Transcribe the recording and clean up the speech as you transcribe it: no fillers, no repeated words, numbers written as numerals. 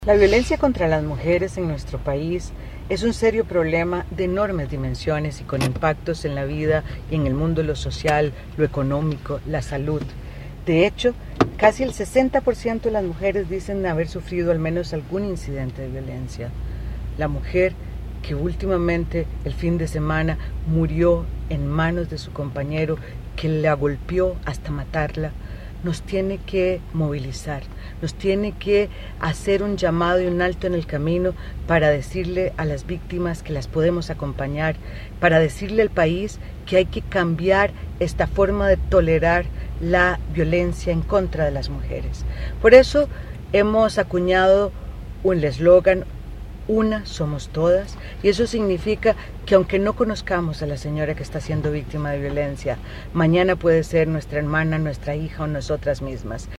La violencia contra las mujeres en nuestro país es un serio problema de enormes dimensiones y con impactos en la vida y en el mundo, lo social, lo económico, la salud. De hecho, casi el 60% de las mujeres dicen haber sufrido al menos algún incidente de violencia. La mujer que últimamente el fin de semana murió en manos de su compañero que la golpeó hasta matarla, nos tiene que movilizar, nos tiene que hacer un llamado y un alto en el camino para decirle a las víctimas que las podemos acompañar, para decirle al país que hay que cambiar esta forma de tolerar la violencia en contra de las mujeres. Por eso hemos acuñado un eslogan: una somos todas, y eso significa que aunque no conozcamos a la señora que está siendo víctima de violencia, mañana puede ser nuestra hermana, nuestra hija o nosotras mismas.